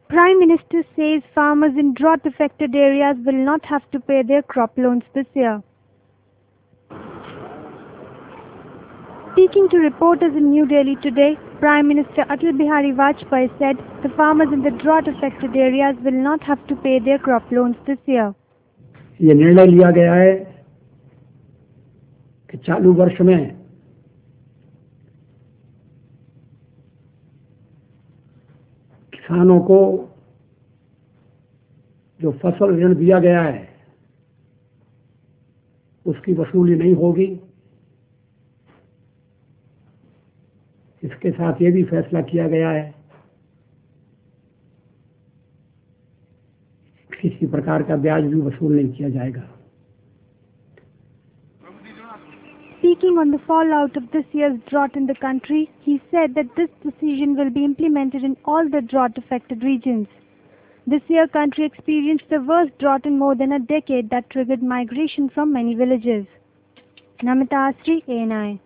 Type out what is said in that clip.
Prime Minister says farmers in drought-affected areas will not have to pay their crop loans this year. Speaking to reporters in New Delhi today, Prime Minister Atal Bihari Vajpayee said the farmers in the drought-affected areas will not have to pay their crop loans this year. ये निर्णय लिया गया है कि चालू वर्ष में किसानों को जो फसल ऋण दिया गया है उसकी वसूली नहीं होगी। इसके साथ ये भी फैसला किया गया है किसी प्रकार का ब्याज भी वसूल नहीं किया जाएगा। Speaking on the fallout of this year's drought in the country, he said that this decision will be implemented in all the drought-affected regions. This year, country experienced the worst drought in more than a decade that triggered migration from many villages. Namita Astri, ANI.